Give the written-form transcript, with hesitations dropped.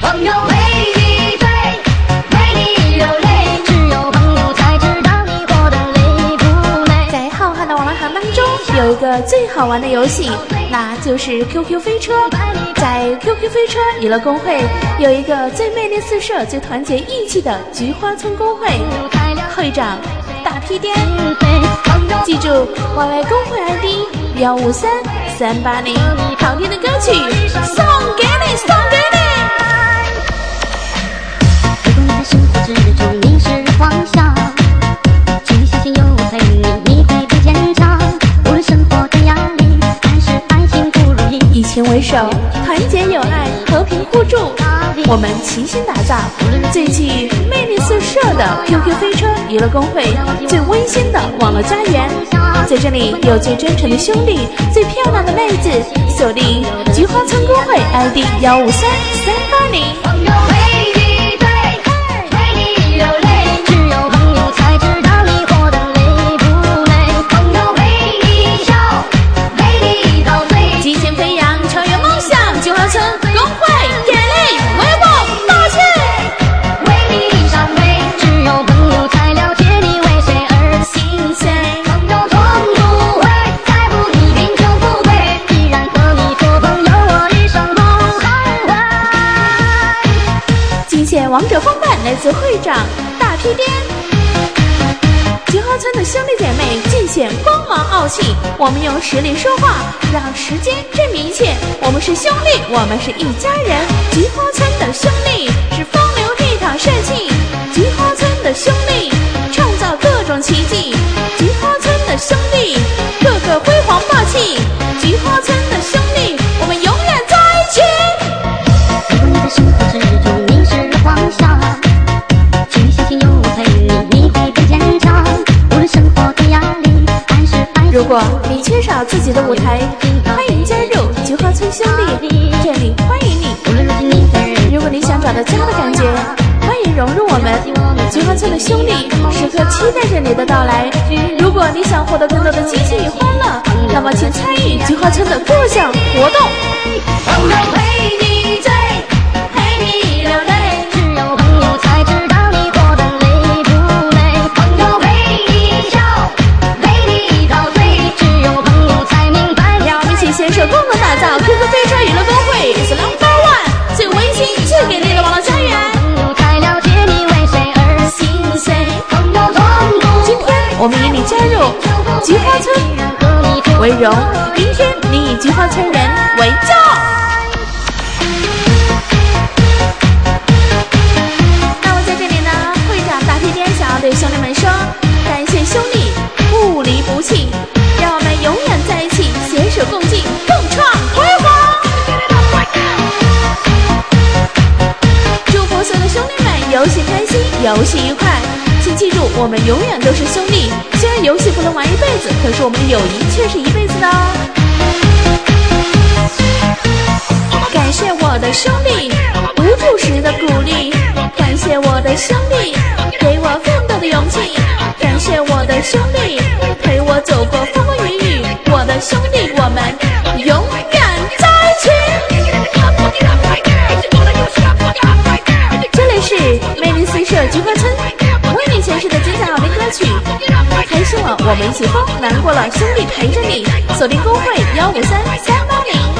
朋友为你醉，为你流泪，只有朋友才知道你活得累不累。 在浩瀚的网络行当中，有一个最好玩的游戏，那就是 QQ 飞车。在 QQ 飞车娱乐公会有一个最魅力四射、最团结义气的菊花村公会，会长大屁颠。记住YY公会 ID 153380，好听的歌曲送给你，送给你。 如果你在生活之中迷失方向，请你相信有我陪你，你会更坚强。无论生活的压力还是爱情不如意， 以情为手，团结友爱，和平互助，我们齐心打造最具魅力四射的 QQ 飞车娱乐公会，最温馨的网络家园。在这里有最真诚的兄弟，最漂亮的妹子，锁定菊花村公会 ID 153380。 朋友为你醉，为你流泪，只有朋友才知道你活得累不累。朋友为你笑，为你陶醉， 激情飞扬，超越梦想，菊花村公会给力，为我大气， 为你伤悲，只有朋友才了解你为谁而心碎。朋友从不会在乎你贫穷富贵，依然和你做朋友，我一生不后悔。 尽显王者风范，来自会长大屁颠。菊花村的兄弟姐妹尽显光芒傲气，我们用实力说话，让时间证明一切。我们是兄弟，我们是一家人。菊花村的兄弟是风流倜傥帅气，菊花村的兄弟创造各种奇迹，菊花村的兄弟个个辉煌霸气，菊花村的兄弟我们永远在一起。 如果你在生活之中迷失了方向，请你相信有我陪你，你会更坚强。无论生活的压力还是爱情， 如果你缺少自己的舞台，欢迎加入菊花村兄弟，这里欢迎你。 无论如今你在人， 如果你想找到家的感觉，欢迎融入我们菊花村的兄弟，时刻期待着你的到来。如果你想获得更多的激情与欢乐，那么请参与菊花村的各项活动。 朋友陪你醉，陪你流泪，只有朋友才知道你活得累不累。朋友陪你笑，为你陶醉，只有朋友才明白。 让我们一起携手共同打造 QQ 飞车娱乐公会 is No.1 最温馨、最给力的网络家园。 朋友才了解你为谁而心碎。朋友从不今天我们以你加入菊花村为荣，明天你以菊花村人为骄傲。那我在这里呢，会长大屁颠想要对兄弟们说，感谢兄弟不离不弃，让我们永远在一起，携手共进，共创辉煌。祝福所有的兄弟们游戏开心，游戏愉快。请记住，我们永远都是兄弟。虽然游戏不能玩一辈子，可是我们的友谊却是一辈子的哦。感谢我的兄弟无助时的鼓励，感谢我的兄弟给我奋斗的勇气，感谢我的兄弟陪我走过风风雨雨，我的兄弟我们永远在一起。这里是魅力四射菊花村，为你诠释的精彩好听歌曲，开心了我们一起疯，难过了兄弟陪着你，锁定公会153380。